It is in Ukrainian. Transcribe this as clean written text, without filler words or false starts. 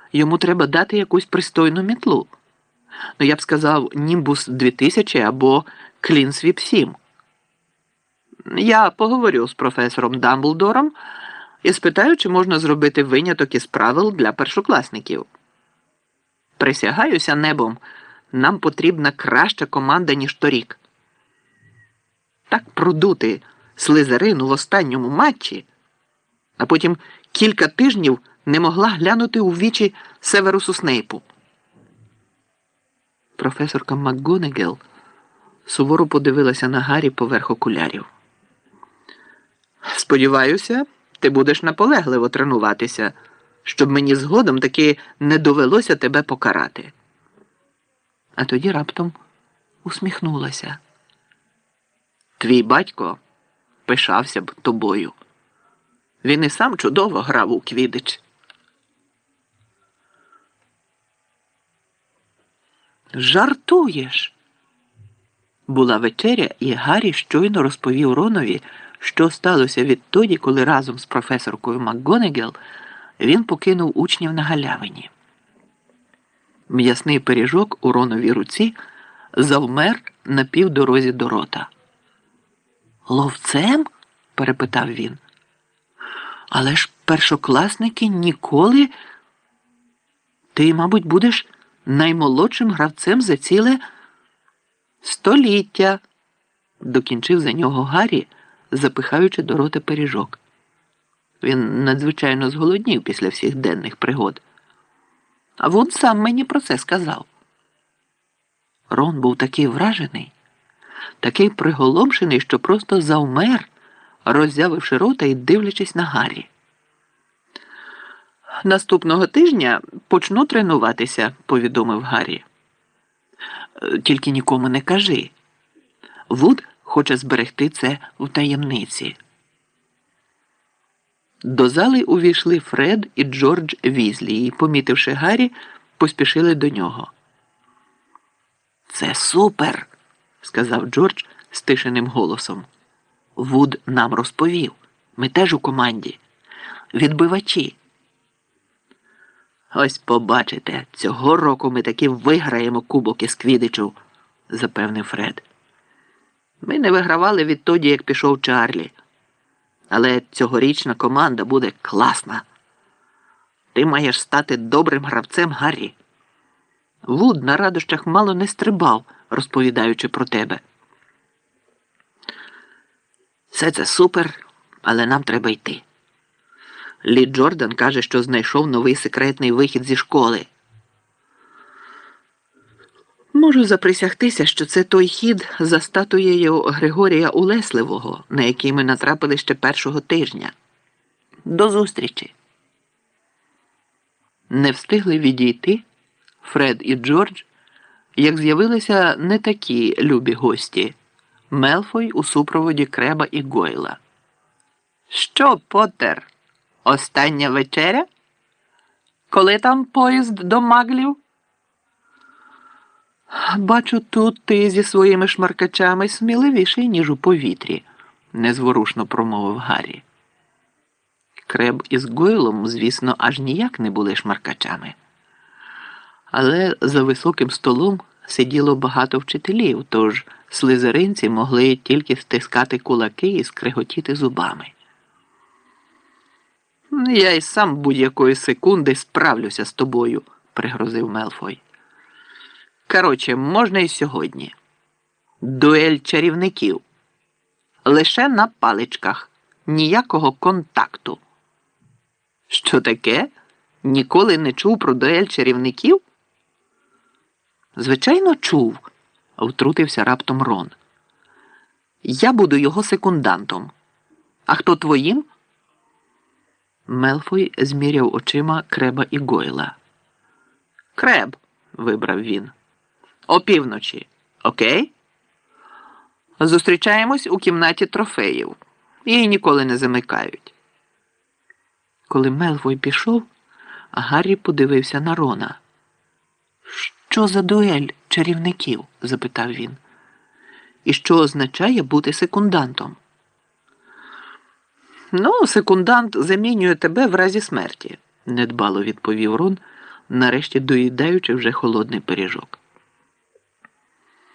Йому треба дати якусь пристойну мітлу. Ну, я б сказав, Німбус 2000 або Клінсвіп 7. Я поговорю з професором Дамблдором і спитаю, чи можна зробити виняток із правил для першокласників. Присягаюся небом, нам потрібна краща команда, ніж торік. Так продути Слизерину в останньому матчі, а потім кілька тижнів не могла глянути у вічі Северусу Снейпу. Професорка МакГонагал суворо подивилася на Гаррі поверх окулярів. Сподіваюся, ти будеш наполегливо тренуватися, щоб мені згодом таки не довелося тебе покарати. А тоді раптом усміхнулася. Твій батько пишався б тобою. Він і сам чудово грав у квідич. Жартуєш? Була вечеря, і Гаррі щойно розповів Ронові, що сталося відтоді, коли разом з професоркою МакГонагал він покинув учнів на галявині. М'ясний пиріжок у Роновій руці завмер на півдорозі до рота. «Ловцем?» – перепитав він. «Але ж першокласники ніколи...» «Ти, мабуть, будеш наймолодшим гравцем за ціле століття», – докінчив за нього Гаррі, запихаючи до рота пиріжок. Він надзвичайно зголоднів після всіх денних пригод. А Вуд сам мені про це сказав. Рон був такий вражений, такий приголомшений, що просто завмер, роззявивши рота і дивлячись на Гаррі. «Наступного тижня почну тренуватися», – повідомив Гаррі. «Тільки нікому не кажи. Вуд хоче зберегти це в таємниці». До зали увійшли Фред і Джордж Візлі і, помітивши Гаррі, поспішили до нього. «Це супер!» – сказав Джордж стишеним голосом. «Вуд нам розповів. Ми теж у команді. Відбивачі». «Ось побачите, цього року ми таки виграємо кубок із квідичу», – запевнив Фред. «Ми не вигравали відтоді, як пішов Чарлі. Але цьогорічна команда буде класна. Ти маєш стати добрим гравцем, Гаррі. Вуд на радощах мало не стрибав, розповідаючи про тебе». «Все це супер, але нам треба йти. Лі Джордан каже, що знайшов новий секретний вихід зі школи». «Можу заприсягтися, що це той хід за статуєю Григорія Улесливого, на який ми натрапили ще першого тижня. До зустрічі». Не встигли відійти Фред і Джордж, як з'явилися не такі любі гості – Мелфой у супроводі Креба і Гойла. «Що, Поттер, остання вечеря? Коли там поїзд до Маглів?» «Бачу, тут ти зі своїми шмаркачами сміливіший, ніж у повітрі», – незворушно промовив Гаррі. Креб із Гойлом, звісно, аж ніяк не були шмаркачами. Але за високим столом сиділо багато вчителів, тож слизеринці могли тільки стискати кулаки і скриготіти зубами. «Я й сам будь-якої секунди справлюся з тобою», – пригрозив Мелфой. «Короче, можна і сьогодні. Дуель чарівників. Лише на паличках. Ніякого контакту». «Що таке? Ніколи не чув про дуель чарівників?» «Звичайно, чув», – втрутився раптом Рон. «Я буду його секундантом. А хто твоїм?» Мелфой зміряв очима Креба і Гойла. «Креб», – вибрав він. «Опівночі. Окей? Зустрічаємось у кімнаті трофеїв. Її ніколи не замикають». Коли Мелфой пішов, Гаррі подивився на Рона. «Що за дуель чарівників?» – запитав він. «І що означає бути секундантом?» «Ну, секундант замінює тебе в разі смерті», – недбало відповів Рон, нарешті доїдаючи вже холодний пиріжок.